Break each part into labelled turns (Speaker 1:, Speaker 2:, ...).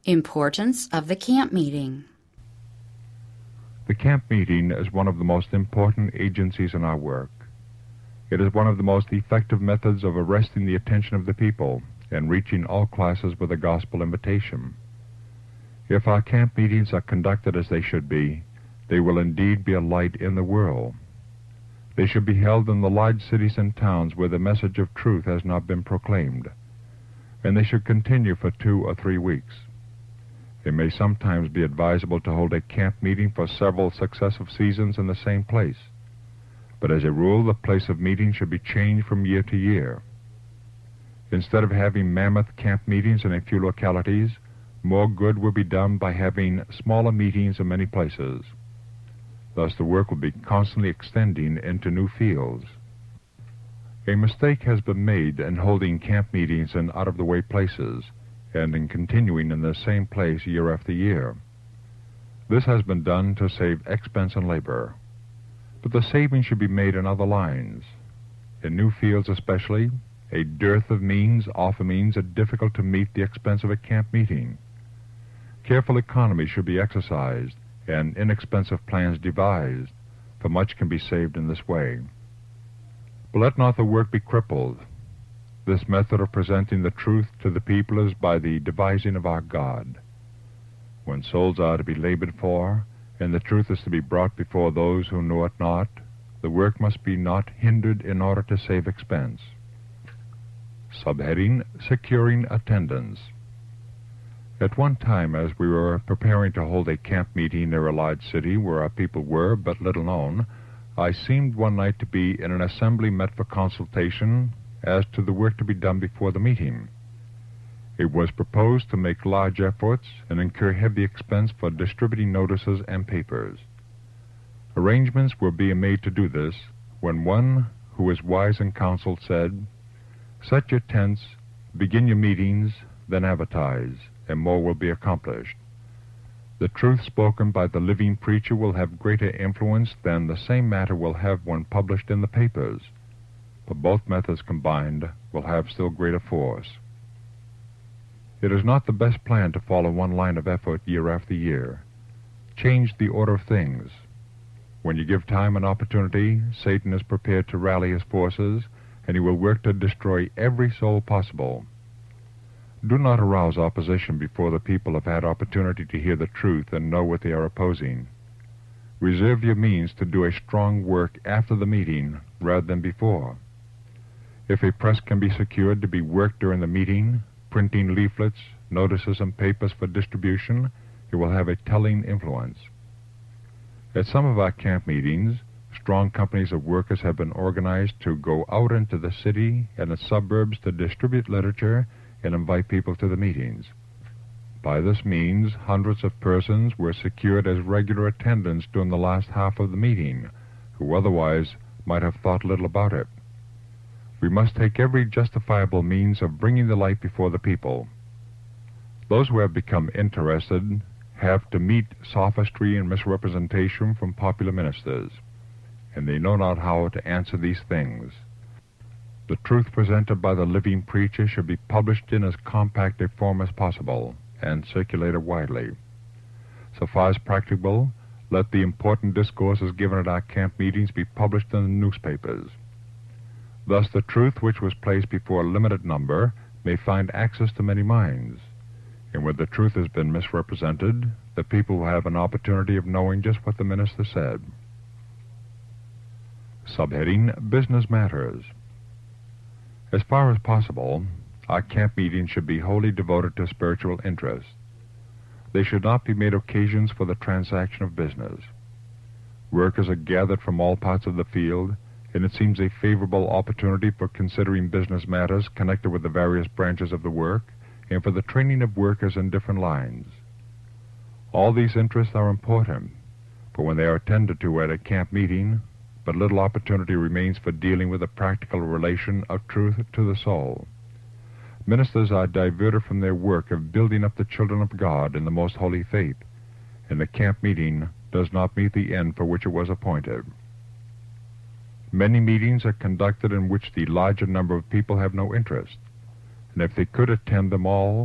Speaker 1: Importance of the camp meeting.
Speaker 2: The camp meeting is one of the most important agencies in our work. It is one of the most effective methods of arresting the attention of the people and reaching all classes with a gospel invitation. If our camp meetings are conducted as they should be, they will indeed be a light in the world. They should be held in the large cities and towns where the message of truth has not been proclaimed, and they should continue for 2 or 3 weeks. It may sometimes be advisable to hold a camp meeting for several successive seasons in the same place, but as a rule, the place of meeting should be changed from year to year. Instead of having mammoth camp meetings in a few localities, more good will be done by having smaller meetings in many places. Thus, the work will be constantly extending into new fields. A mistake has been made in holding camp meetings in out-of-the-way places and in continuing in the same place year after year. This has been done to save expense and labor, but the saving should be made in other lines. In new fields especially, a dearth of means often means it difficult to meet the expense of a camp meeting. Careful economy should be exercised and inexpensive plans devised, for much can be saved in this way. But let not the work be crippled. This method of presenting the truth to the people is by the devising of our God. When souls are to be labored for, and the truth is to be brought before those who know it not, the work must be not hindered in order to save expense. Subheading: Securing Attendance. At one time, as we were preparing to hold a camp meeting near a large city where our people were but little known, I seemed one night to be in an assembly met for consultation as to the work to be done before the meeting. It was proposed to make large efforts and incur heavy expense for distributing notices and papers. Arrangements were being made to do this when one who was wise in counsel said, "Set your tents, begin your meetings, then advertise, and more will be accomplished." The truth spoken by the living preacher will have greater influence than the same matter will have when published in the papers, but both methods combined will have still greater force. It is not the best plan to follow one line of effort year after year. Change the order of things. When you give time and opportunity, Satan is prepared to rally his forces, and he will work to destroy every soul possible. Do not arouse opposition before the people have had opportunity to hear the truth and know what they are opposing. Reserve your means to do a strong work after the meeting rather than before. If a press can be secured to be worked during the meeting, printing leaflets, notices, and papers for distribution, it will have a telling influence. At some of our camp meetings, strong companies of workers have been organized to go out into the city and its suburbs to distribute literature and invite people to the meetings. By this means, hundreds of persons were secured as regular attendants during the last half of the meeting, who otherwise might have thought little about it. We must take every justifiable means of bringing the light before the people. Those who have become interested have to meet sophistry and misrepresentation from popular ministers, and they know not how to answer these things. The truth presented by the living preacher should be published in as compact a form as possible and circulated widely. So far as practicable, let the important discourses given at our camp meetings be published in the newspapers. Thus the truth which was placed before a limited number may find access to many minds, and where the truth has been misrepresented, the people will have an opportunity of knowing just what the minister said. Subheading: Business Matters. As far as possible, our camp meetings should be wholly devoted to spiritual interest. They should not be made occasions for the transaction of business. Workers are gathered from all parts of the field, and it seems a favorable opportunity for considering business matters connected with the various branches of the work and for the training of workers in different lines. All these interests are important, but when they are attended to at a camp meeting, but little opportunity remains for dealing with the practical relation of truth to the soul. Ministers are diverted from their work of building up the children of God in the most holy faith, and the camp meeting does not meet the end for which it was appointed. Many meetings are conducted in which the larger number of people have no interest, and if they could attend them all,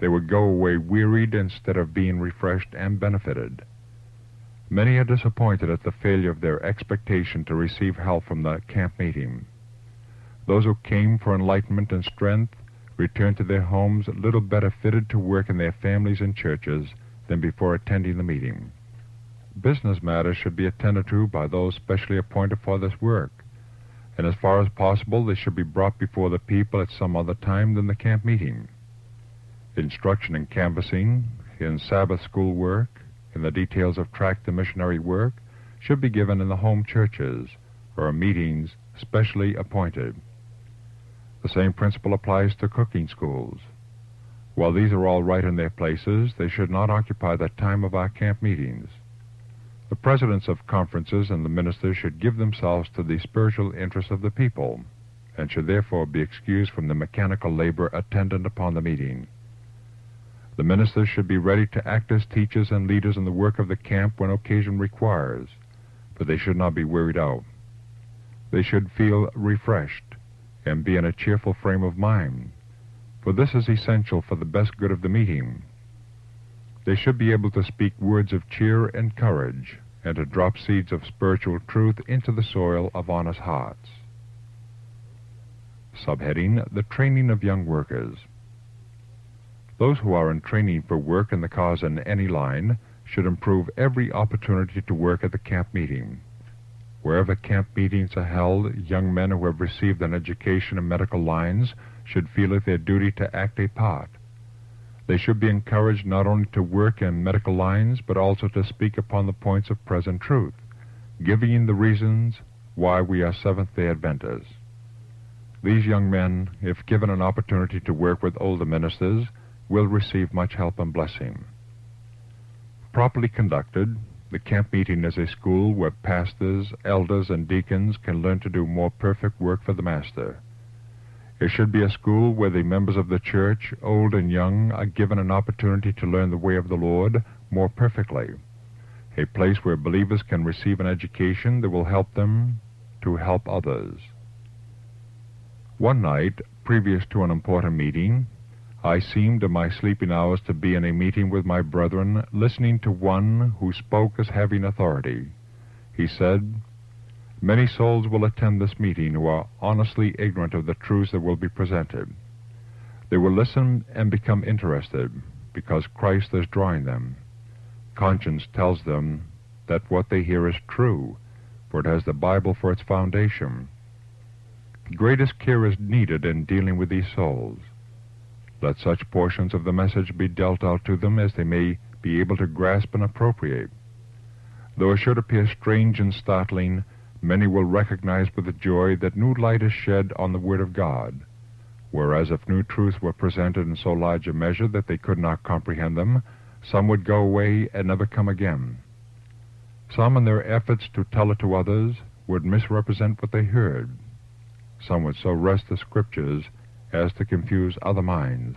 Speaker 2: they would go away wearied instead of being refreshed and benefited. Many are disappointed at the failure of their expectation to receive help from the camp meeting. Those who came for enlightenment and strength return to their homes little better fitted to work in their families and churches than before attending the meeting. Business matters should be attended to by those specially appointed for this work, and as far as possible they should be brought before the people at some other time than the camp meeting. Instruction in canvassing, in Sabbath school work, in the details of tract and missionary work should be given in the home churches or meetings specially appointed. The same principle applies to cooking schools. While these are all right in their places, they should not occupy the time of our camp meetings. The presidents of conferences and the ministers should give themselves to the spiritual interests of the people, and should therefore be excused from the mechanical labor attendant upon the meeting. The ministers should be ready to act as teachers and leaders in the work of the camp when occasion requires, but they should not be wearied out. They should feel refreshed and be in a cheerful frame of mind, for this is essential for the best good of the meeting. They should be able to speak words of cheer and courage, and to drop seeds of spiritual truth into the soil of honest hearts. Subheading: The Training of Young Workers. Those who are in training for work in the cause in any line should improve every opportunity to work at the camp meeting. Wherever camp meetings are held, young men who have received an education in medical lines should feel it their duty to act a part. They should be encouraged not only to work in medical lines, but also to speak upon the points of present truth, giving the reasons why we are Seventh-day Adventists. These young men, if given an opportunity to work with older ministers, will receive much help and blessing. Properly conducted, the camp meeting is a school where pastors, elders, and deacons can learn to do more perfect work for the Master. It should be a school where the members of the church, old and young, are given an opportunity to learn the way of the Lord more perfectly. A place where believers can receive an education that will help them to help others. One night, previous to an important meeting, I seemed in my sleeping hours to be in a meeting with my brethren, listening to one who spoke as having authority. He said, "Many souls will attend this meeting who are honestly ignorant of the truths that will be presented. They will listen and become interested because Christ is drawing them. Conscience tells them that what they hear is true, for it has the Bible for its foundation. Greatest care is needed in dealing with these souls. Let such portions of the message be dealt out to them as they may be able to grasp and appropriate. Though it should appear strange and startling, many will recognize with joy that new light is shed on the Word of God, whereas if new truths were presented in so large a measure that they could not comprehend them, some would go away and never come again. Some, in their efforts to tell it to others, would misrepresent what they heard. Some would so wrest the Scriptures as to confuse other minds.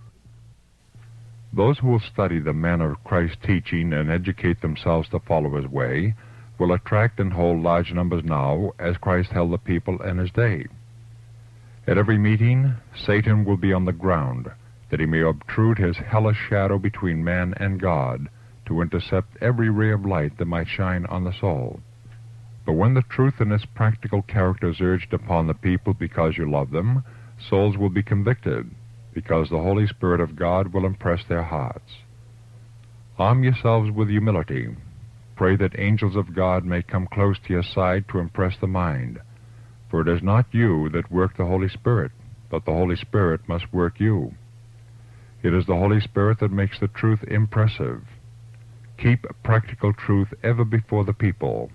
Speaker 2: Those who will study the manner of Christ's teaching and educate themselves to follow his way will attract and hold large numbers now, as Christ held the people in his day. At every meeting, Satan will be on the ground, that he may obtrude his hellish shadow between man and God, to intercept every ray of light that might shine on the soul. But when the truth in its practical character is urged upon the people because you love them, souls will be convicted, because the Holy Spirit of God will impress their hearts. Arm yourselves with humility. Pray that angels of God may come close to your side to impress the mind, for it is not you that work the Holy Spirit, but the Holy Spirit must work you. It is the Holy Spirit that makes the truth impressive. Keep practical truth ever before the people.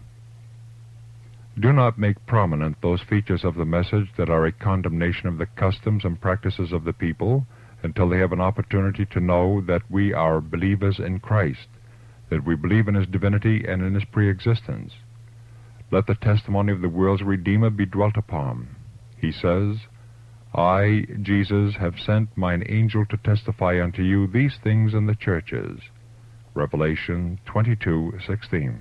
Speaker 2: Do not make prominent those features of the message that are a condemnation of the customs and practices of the people until they have an opportunity to know that we are believers in Christ, that we believe in his divinity and in his pre-existence. Let the testimony of the world's Redeemer be dwelt upon. He says, I, Jesus, have sent mine angel to testify unto you these things in the churches. Revelation 22:16.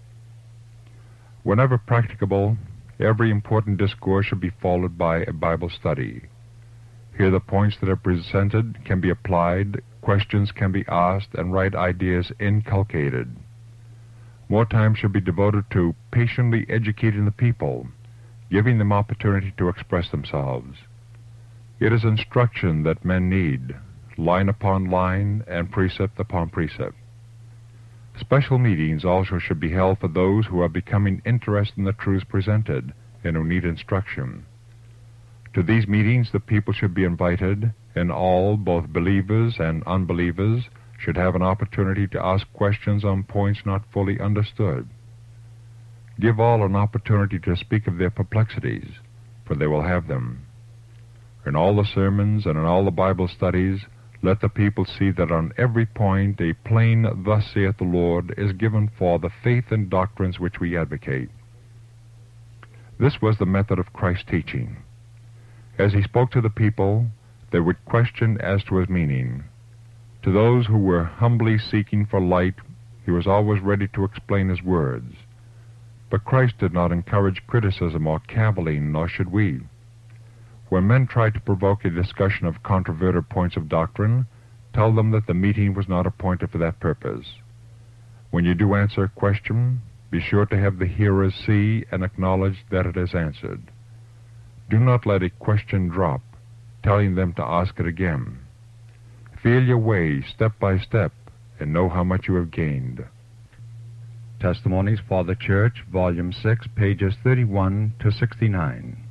Speaker 2: Whenever practicable, every important discourse should be followed by a Bible study. Here the points that are presented can be applied questions can be asked and right ideas inculcated. More time should be devoted to patiently educating the people, giving them opportunity to express themselves. It is instruction that men need, line upon line and precept upon precept. Special meetings also should be held for those who are becoming interested in the truths presented and who need instruction. To these meetings the people should be invited, and all, both believers and unbelievers, should have an opportunity to ask questions on points not fully understood. Give all an opportunity to speak of their perplexities, for they will have them. In all the sermons and in all the Bible studies, let the people see that on every point a plain "Thus saith the Lord" is given for the faith and doctrines which we advocate. This was the method of Christ's teaching. As he spoke to the people, they would question as to his meaning. To those who were humbly seeking for light, he was always ready to explain his words. But Christ did not encourage criticism or cavilling, nor should we. When men try to provoke a discussion of controverted points of doctrine, tell them that the meeting was not appointed for that purpose. When you do answer a question, be sure to have the hearers see and acknowledge that it is answered. Do not let a question drop, telling them to ask it again. Feel your way step by step and know how much you have gained. Testimonies for the Church, Volume 6, pages 31 to 69.